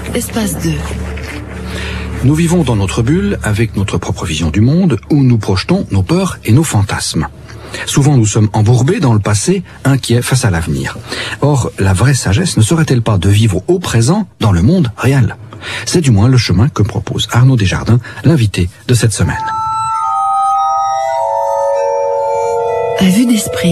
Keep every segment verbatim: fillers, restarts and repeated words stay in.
Espace deux. Nous vivons dans notre bulle avec notre propre vision du monde où nous projetons nos peurs et nos fantasmes. Souvent nous sommes embourbés dans le passé, inquiets face à l'avenir. Or, la vraie sagesse ne serait-elle pas de vivre au présent dans le monde réel ? C'est du moins le chemin que propose Arnaud Desjardins, l'invité de cette semaine. À vue d'esprit.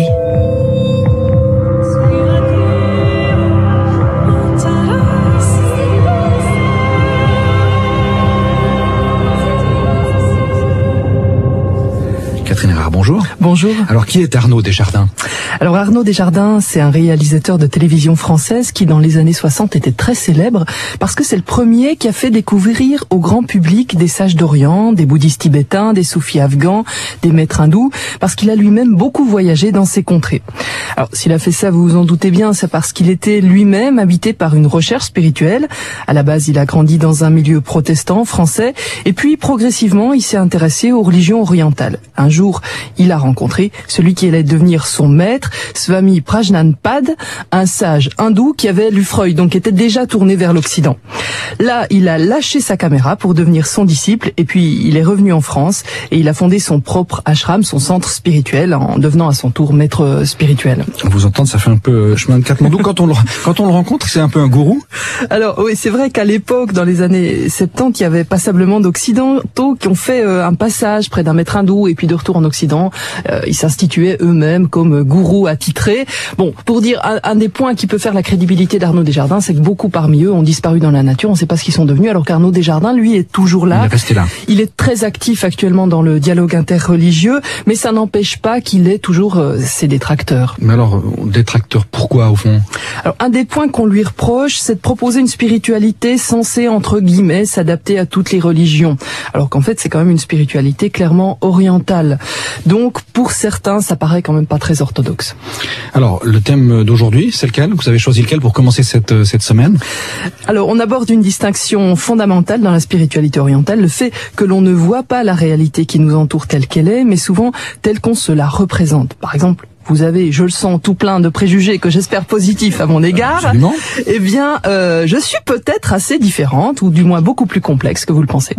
Catherine Erard, bonjour. Bonjour. Alors, qui est Arnaud Desjardins ? Alors Arnaud Desjardins, c'est un réalisateur de télévision française qui dans les années soixante était très célèbre parce que c'est le premier qui a fait découvrir au grand public des sages d'Orient, des bouddhistes tibétains, des soufis afghans, des maîtres hindous, parce qu'il a lui-même beaucoup voyagé dans ces contrées. Alors s'il a fait ça, vous vous en doutez bien, c'est parce qu'il était lui-même habité par une recherche spirituelle. À la base, il a grandi dans un milieu protestant français et puis progressivement, il s'est intéressé aux religions orientales. Un jour, il a rencontré celui qui allait devenir son maître, Swami Prajnanpad, un sage hindou qui avait lu Freud, donc était déjà tourné vers l'Occident. Là, il a lâché sa caméra pour devenir son disciple et puis il est revenu en France et il a fondé son propre ashram, son centre spirituel, en devenant à son tour maître spirituel. Vous entendez, ça fait un peu chemin de Katmandou. Quand on le, quand on le rencontre, c'est un peu un gourou. Alors oui, c'est vrai qu'à l'époque, dans les années soixante-dix, il y avait passablement d'occidentaux qui ont fait euh, un passage près d'un maître hindou et puis de retour en Occident, euh, ils s'instituaient eux-mêmes comme gourous attitrés. Bon, pour dire un, un des points qui peut faire la crédibilité d'Arnaud Desjardins, c'est que beaucoup parmi eux ont disparu dans la nature, on ne sait pas ce qu'ils sont devenus, alors qu'Arnaud Desjardins, lui, est toujours là. Il est resté là. Il est très actif actuellement dans le dialogue interreligieux, mais ça n'empêche pas qu'il ait toujours euh, ses détracteurs. Mais alors, détracteurs, pourquoi au fond ? Alors, un des points qu'on lui reproche, c'est de proposer une spiritualité censée, entre guillemets, s'adapter à toutes les religions. Alors qu'en fait, c'est quand même une spiritualité clairement orientale. Donc, pour certains, ça paraît quand même pas très orthodoxe. Alors, le thème d'aujourd'hui, c'est lequel ? Vous avez choisi lequel pour commencer cette, cette semaine ? Alors, on aborde une distinction fondamentale dans la spiritualité orientale, le fait que l'on ne voit pas la réalité qui nous entoure telle qu'elle est, mais souvent telle qu'on se la représente. Par exemple, vous avez, je le sens, tout plein de préjugés que j'espère positifs à mon égard. Absolument. Eh bien, euh, je suis peut-être assez différente, ou du moins beaucoup plus complexe que vous le pensez.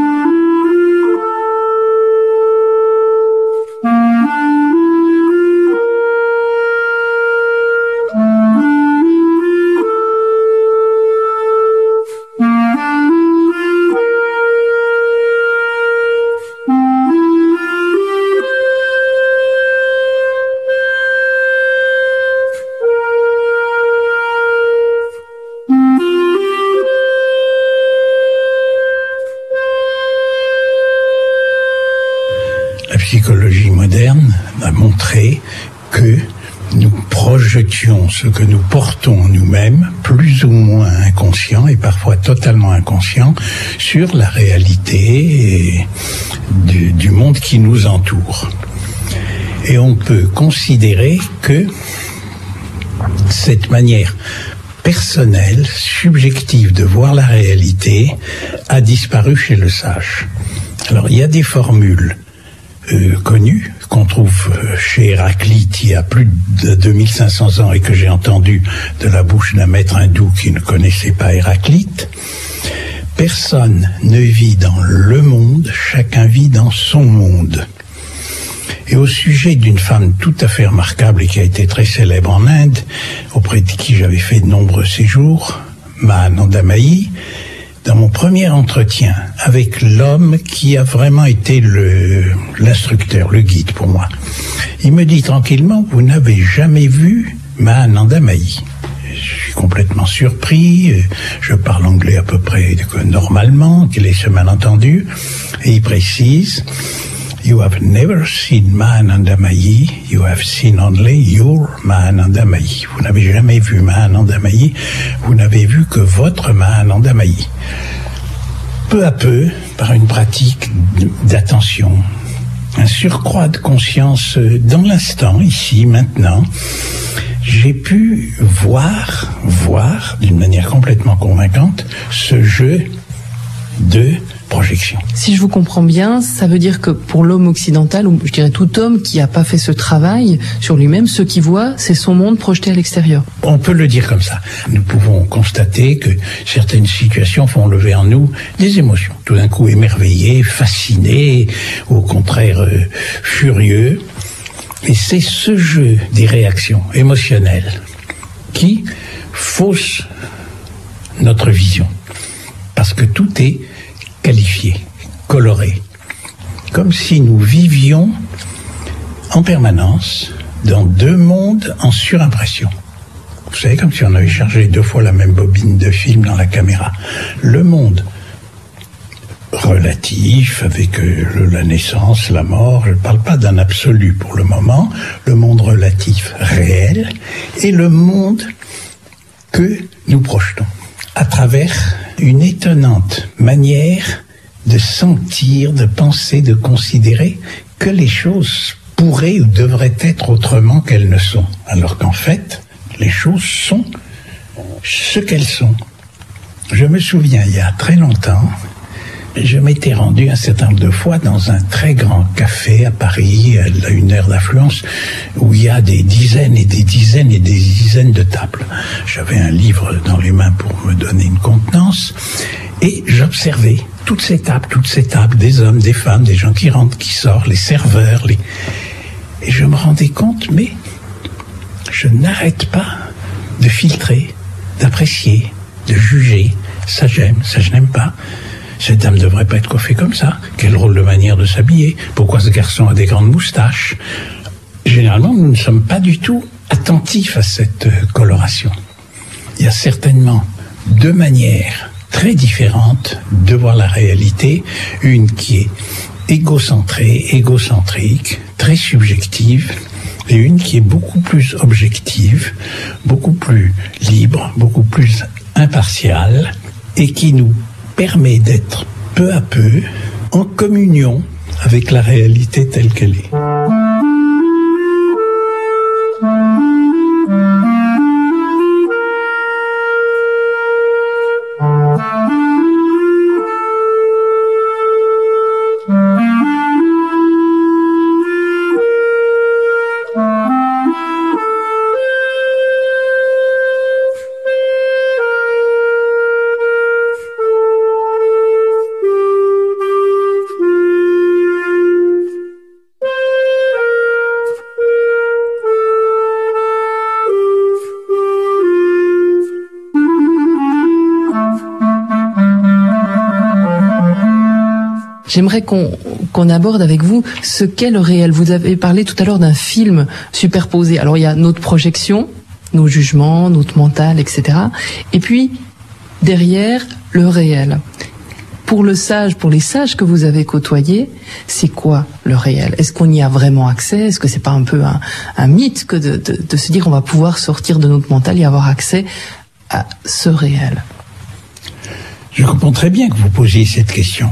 La psychologie moderne a montré que nous projetions ce que nous portons en nous-mêmes, plus ou moins inconscient et parfois totalement inconscient, sur la réalité du, du monde qui nous entoure. Et on peut considérer que cette manière personnelle, subjective de voir la réalité a disparu chez le sage. Alors il y a des formules Euh, connu, qu'on trouve chez Héraclite il y a plus de deux mille cinq cents ans et que j'ai entendu de la bouche d'un maître hindou qui ne connaissait pas Héraclite. Personne ne vit dans le monde, chacun vit dans son monde. Et au sujet d'une femme tout à fait remarquable et qui a été très célèbre en Inde, auprès de qui j'avais fait de nombreux séjours, Mahananda Mahi, dans mon premier entretien avec l'homme qui a vraiment été le, l'instructeur, le guide pour moi, il me dit tranquillement, vous n'avez jamais vu Mahananda Mahi. Je suis complètement surpris, je parle anglais à peu près normalement, qu'il ait ce malentendu, et il précise, you have never seen Mahananda Mahi, you have seen only your Mahananda Mahi. Vous n'avez jamais vu Mahananda Mahi, vous n'avez vu que votre Mahananda Mahi. Peu à peu, par une pratique d'attention, un surcroît de conscience dans l'instant, ici, maintenant, j'ai pu voir, voir d'une manière complètement convaincante, ce jeu de projection. Si je vous comprends bien, ça veut dire que pour l'homme occidental, ou je dirais tout homme qui n'a pas fait ce travail sur lui-même, ce qu'il voit, c'est son monde projeté à l'extérieur. On peut le dire comme ça. Nous pouvons constater que certaines situations font lever en nous des émotions. Tout d'un coup émerveillés, fascinés, au contraire euh, furieux. Et c'est ce jeu des réactions émotionnelles qui fausse notre vision. Parce que tout est qualifié, coloré. Comme si nous vivions en permanence dans deux mondes en surimpression. Vous savez, comme si on avait chargé deux fois la même bobine de film dans la caméra. Le monde relatif, avec euh, la naissance, la mort, je ne parle pas d'un absolu pour le moment, le monde relatif réel, et le monde que nous projetons, à travers une étonnante manière de sentir, de penser, de considérer que les choses pourraient ou devraient être autrement qu'elles ne sont, alors qu'en fait, les choses sont ce qu'elles sont. Je me souviens, il y a très longtemps, je m'étais rendu un certain nombre de fois dans un très grand café à Paris, à une heure d'affluence, où il y a des dizaines et des dizaines et des dizaines de tables. J'avais un livre dans les mains pour me donner une contenance, et j'observais toutes ces tables, toutes ces tables, des hommes, des femmes, des gens qui rentrent, qui sortent, les serveurs, les... et je me rendais compte, mais je n'arrête pas de filtrer, d'apprécier, de juger. Ça j'aime, ça je n'aime pas. Cette dame ne devrait pas être coiffée comme ça. Quel drôle de manière de s'habiller. Pourquoi ce garçon a des grandes moustaches? Généralement, nous ne sommes pas du tout attentifs à cette coloration. Il y a certainement deux manières très différentes de voir la réalité. Une qui est égocentrée, égocentrique, très subjective, et une qui est beaucoup plus objective, beaucoup plus libre, beaucoup plus impartiale, et qui nous permet d'être peu à peu en communion avec la réalité telle qu'elle est. J'aimerais qu'on qu'on aborde avec vous ce qu'est le réel. Vous avez parlé tout à l'heure d'un film superposé. Alors il y a notre projection, nos jugements, notre mental, et cetera. Et puis derrière le réel. Pour le sage, pour les sages que vous avez côtoyés, c'est quoi le réel? Est-ce qu'on y a vraiment accès? Est-ce que c'est pas un peu un, un mythe que de, de, de se dire on va pouvoir sortir de notre mental et avoir accès à ce réel? Je comprends très bien que vous posiez cette question.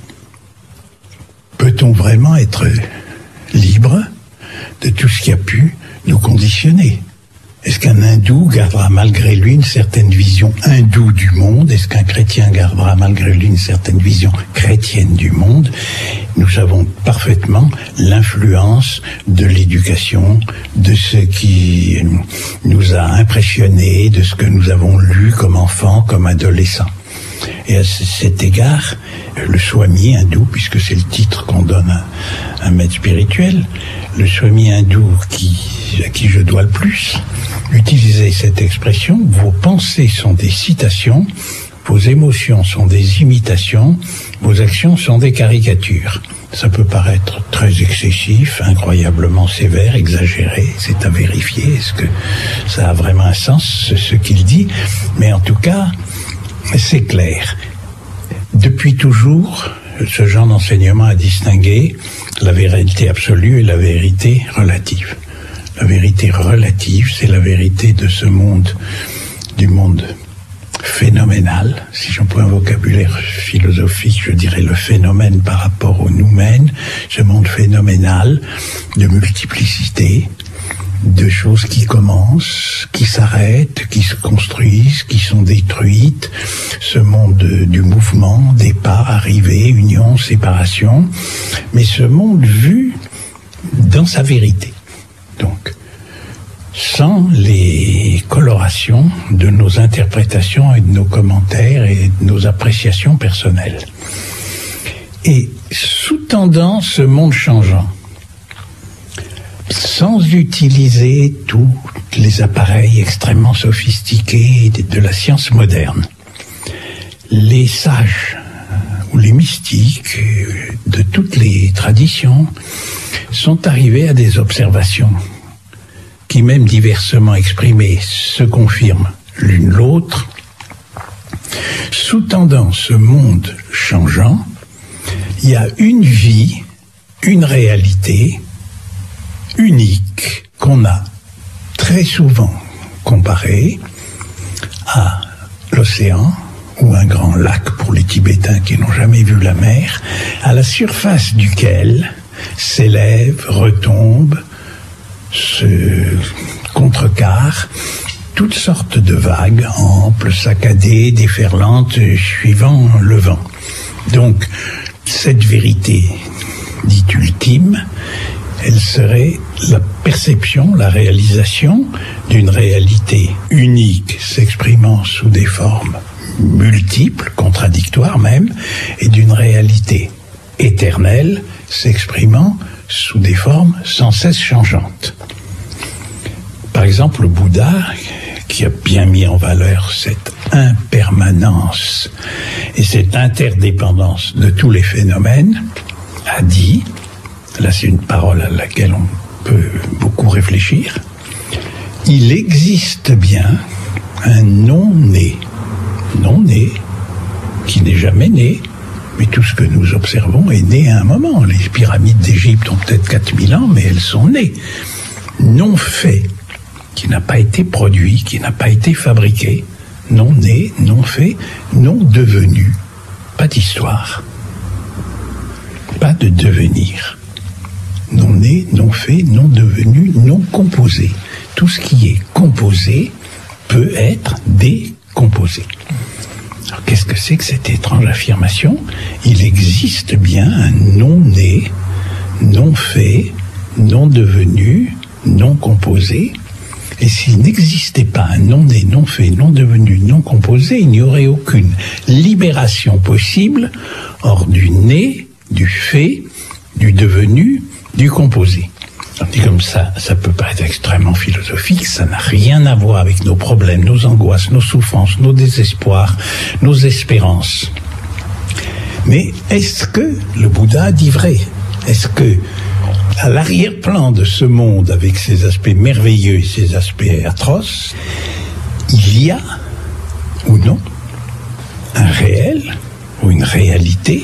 Peut-on vraiment être libre de tout ce qui a pu nous conditionner? Est-ce qu'un hindou gardera malgré lui une certaine vision hindoue du monde? Est-ce qu'un chrétien gardera malgré lui une certaine vision chrétienne du monde? Nous savons parfaitement l'influence de l'éducation, de ce qui nous a impressionnés, de ce que nous avons lu comme enfants, comme adolescents. Et à cet égard, le Swami hindou, puisque c'est le titre qu'on donne à un maître spirituel, le Swami hindou qui, à qui je dois le plus, utilisait cette expression: vos pensées sont des citations, vos émotions sont des imitations, vos actions sont des caricatures. Ça peut paraître très excessif, incroyablement sévère, exagéré, c'est à vérifier, est-ce que ça a vraiment un sens, ce qu'il dit? Mais en tout cas, c'est clair. Depuis toujours, ce genre d'enseignement a distingué la vérité absolue et la vérité relative. La vérité relative, c'est la vérité de ce monde, du monde phénoménal. Si j'emploie un vocabulaire philosophique, je dirais le phénomène par rapport au noumène, ce monde phénoménal de multiplicité, de choses qui commencent, qui s'arrêtent, qui se construisent, qui sont détruites, ce monde du mouvement, départ, arrivée, union, séparation, mais ce monde vu dans sa vérité. Donc, sans les colorations de nos interprétations et de nos commentaires et de nos appréciations personnelles. Et sous-tendant ce monde changeant, sans utiliser tous les appareils extrêmement sophistiqués de la science moderne, les sages ou les mystiques de toutes les traditions sont arrivés à des observations qui, même diversement exprimées, se confirment l'une l'autre. Sous-tendant ce monde changeant, il y a une vie, une réalité unique qu'on a très souvent comparée à l'océan ou un grand lac pour les Tibétains qui n'ont jamais vu la mer, à la surface duquel s'élèvent, retombent, se contrecarrent toutes sortes de vagues amples, saccadées, déferlantes, suivant le vent. Donc, cette vérité dite ultime, elle serait la perception, la réalisation d'une réalité unique, s'exprimant sous des formes multiples, contradictoires même, et d'une réalité éternelle, s'exprimant sous des formes sans cesse changeantes. Par exemple, le Bouddha, qui a bien mis en valeur cette impermanence et cette interdépendance de tous les phénomènes, a dit, là c'est une parole à laquelle on peut beaucoup réfléchir, il existe bien un non-né, non-né, qui n'est jamais né, mais tout ce que nous observons est né à un moment. Les pyramides d'Égypte ont peut-être quatre mille ans, mais elles sont nées. Non fait, qui n'a pas été produit, qui n'a pas été fabriqué, non né, non fait, non devenu, pas d'histoire, pas de devenir. Non né, non fait, non devenu, non composé. Tout ce qui est composé peut être décomposé. Alors qu'est-ce que c'est que cette étrange affirmation? Il existe bien un non né, non fait, non devenu, non composé. Et s'il n'existait pas un non né, non fait, non devenu, non composé, il n'y aurait aucune libération possible hors du né, du fait, du devenu, du composé. Alors, dit comme ça, ça peut paraître extrêmement philosophique, ça n'a rien à voir avec nos problèmes, nos angoisses, nos souffrances, nos désespoirs, nos espérances. Mais est-ce que le Bouddha dit vrai? Est-ce que, à l'arrière-plan de ce monde, avec ses aspects merveilleux et ses aspects atroces, il y a, ou non, un réel, ou une réalité,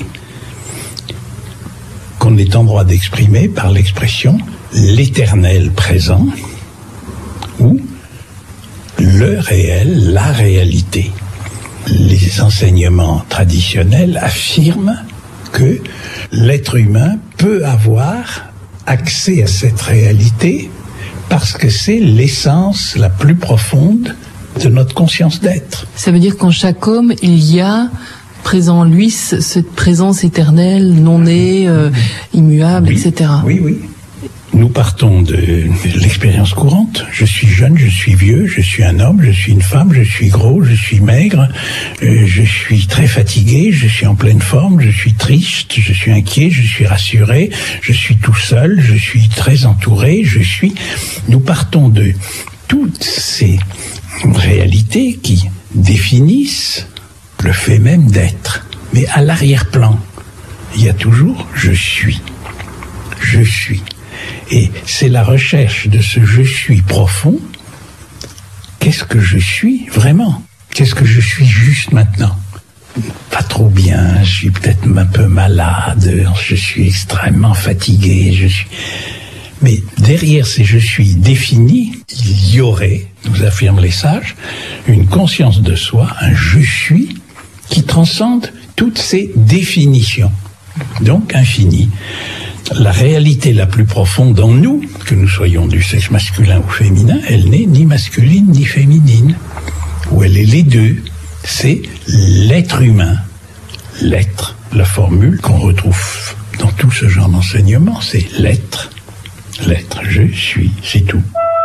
qu'on est en droit d'exprimer par l'expression l'éternel présent ou le réel, la réalité. Les enseignements traditionnels affirment que l'être humain peut avoir accès à cette réalité parce que c'est l'essence la plus profonde de notre conscience d'être. Ça veut dire qu'en chaque homme, il y a présent en lui cette présence éternelle, non née, euh, immuable, oui, et cetera. Oui, oui. Nous partons de l'expérience courante. Je suis jeune, je suis vieux, je suis un homme, je suis une femme, je suis gros, je suis maigre, euh, je suis très fatigué, je suis en pleine forme, je suis triste, je suis inquiet, je suis rassuré, je suis tout seul, je suis très entouré, je suis... Nous partons de toutes ces réalités qui définissent le fait même d'être. Mais à l'arrière-plan, il y a toujours « je suis ». Je suis. Et c'est la recherche de ce « je suis » profond. Qu'est-ce que je suis vraiment? Qu'est-ce que je suis juste maintenant? Pas trop bien, je suis peut-être un peu malade, je suis extrêmement fatigué, je suis... Mais derrière ces « je suis » définis, il y aurait, nous affirment les sages, une conscience de soi, un « je suis » qui transcende toutes ces définitions, donc infini. La réalité la plus profonde en nous, que nous soyons du sexe masculin ou féminin, elle n'est ni masculine ni féminine, ou elle est les deux. C'est l'être humain. L'être, la formule qu'on retrouve dans tout ce genre d'enseignement, c'est l'être. L'être, je suis, c'est tout.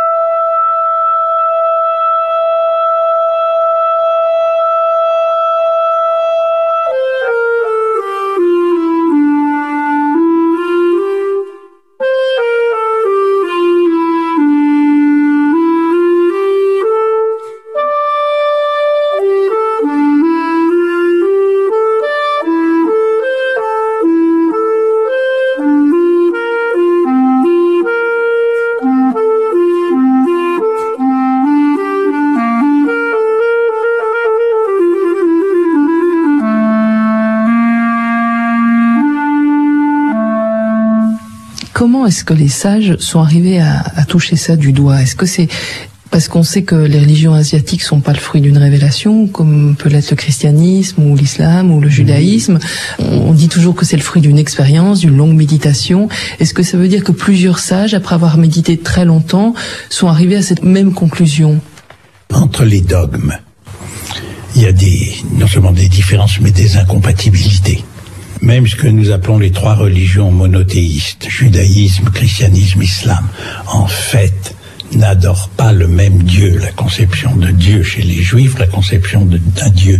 Comment est-ce que les sages sont arrivés à, à toucher ça du doigt? Est-ce que c'est parce qu'on sait que les religions asiatiques sont pas le fruit d'une révélation, comme peut l'être le christianisme ou l'islam ou le judaïsme? On dit toujours que c'est le fruit d'une expérience, d'une longue méditation. Est-ce que ça veut dire que plusieurs sages, après avoir médité très longtemps, sont arrivés à cette même conclusion? Entre les dogmes, il y a des, non seulement des différences, mais des incompatibilités. Même ce que nous appelons les trois religions monothéistes, judaïsme, christianisme, islam, en fait, n'adorent pas le même Dieu. La conception de Dieu chez les juifs, la conception d'un Dieu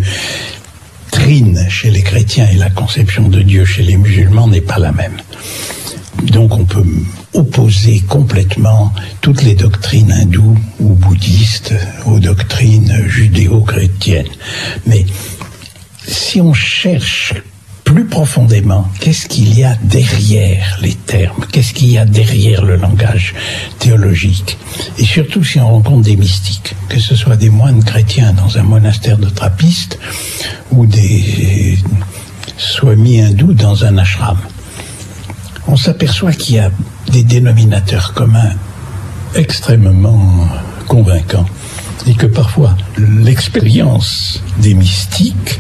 trine chez les chrétiens et la conception de Dieu chez les musulmans n'est pas la même. Donc on peut opposer complètement toutes les doctrines hindoues ou bouddhistes aux doctrines judéo-chrétiennes. Mais si on cherche plus profondément, qu'est-ce qu'il y a derrière les termes? Qu'est-ce qu'il y a derrière le langage théologique? Et surtout si on rencontre des mystiques, que ce soit des moines chrétiens dans un monastère de trappistes ou des swamis hindous dans un ashram, on s'aperçoit qu'il y a des dénominateurs communs extrêmement convaincants et que parfois l'expérience des mystiques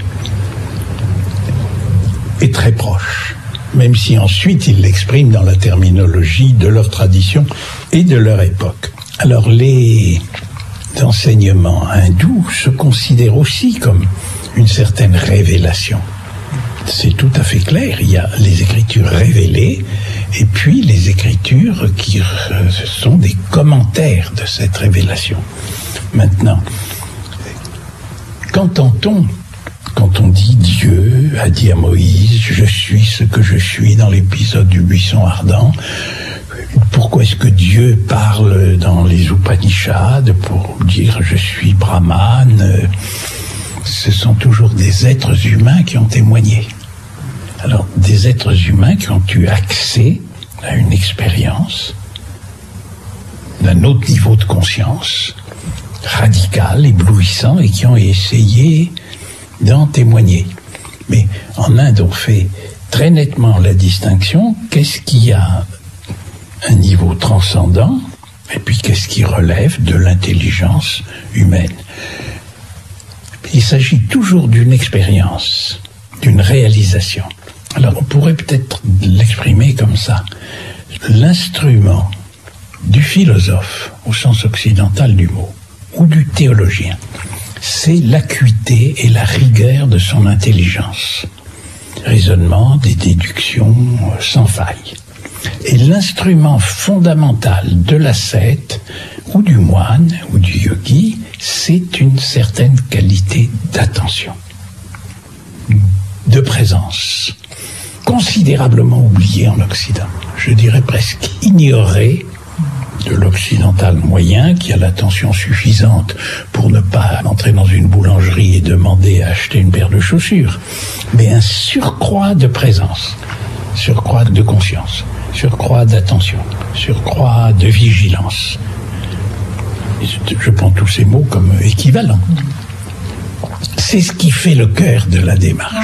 est très proche, même si ensuite ils l'expriment dans la terminologie de leur tradition et de leur époque. Alors les enseignements hindous se considèrent aussi comme une certaine révélation. C'est tout à fait clair, il y a les écritures révélées et puis les écritures qui sont des commentaires de cette révélation. Maintenant, qu'entend-on quand on dit Dieu a dit à Moïse, je suis ce que je suis dans l'épisode du buisson ardent? Pourquoi est-ce que Dieu parle dans les Upanishads pour dire je suis Brahman? Ce sont toujours des êtres humains qui ont témoigné. Alors, des êtres humains qui ont eu accès à une expérience d'un autre niveau de conscience, radical, éblouissant, et qui ont essayé d'en témoigner. Mais en Inde, on fait très nettement la distinction, qu'est-ce qui a un niveau transcendant, et puis qu'est-ce qui relève de l'intelligence humaine. Il s'agit toujours d'une expérience, d'une réalisation. Alors on pourrait peut-être l'exprimer comme ça. L'instrument du philosophe, au sens occidental du mot, ou du théologien, c'est l'acuité et la rigueur de son intelligence. Raisonnement, des déductions sans faille. Et l'instrument fondamental de l'ascète, ou du moine, ou du yogi, c'est une certaine qualité d'attention, de présence, considérablement oubliée en Occident. Je dirais presque ignorée de l'occidental moyen, qui a l'attention suffisante pour ne pas entrer dans une boulangerie et demander à acheter une paire de chaussures, mais un surcroît de présence, surcroît de conscience, surcroît d'attention, surcroît de vigilance. Je prends tous ces mots comme équivalents. C'est ce qui fait le cœur de la démarche.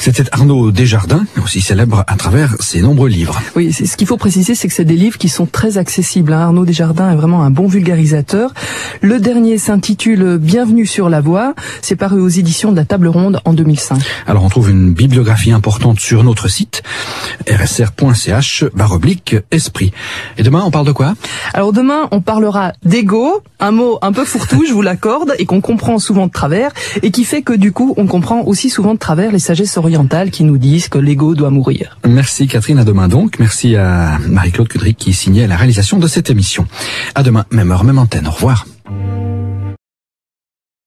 C'était Arnaud Desjardins, aussi célèbre à travers ses nombreux livres. Oui, ce qu'il faut préciser, c'est que c'est des livres qui sont très accessibles. Arnaud Desjardins est vraiment un bon vulgarisateur. Le dernier s'intitule Bienvenue sur la voie. C'est paru aux éditions de la Table Ronde en deux mille cinq. Alors on trouve une bibliographie importante sur notre site r s r point c h barre oblique esprit. Et demain on parle de quoi? Alors demain on parlera d'ego, un mot un peu fourre-tout, je vous l'accorde, et qu'on comprend souvent de travers, et qui fait que du coup on comprend aussi souvent de travers les sagesses orientales qui nous disent que l'ego doit mourir. Merci Catherine, à demain donc. Merci à Marie-Claude Cudric qui signait la réalisation de cette émission. À demain, même heure, même antenne. Au revoir.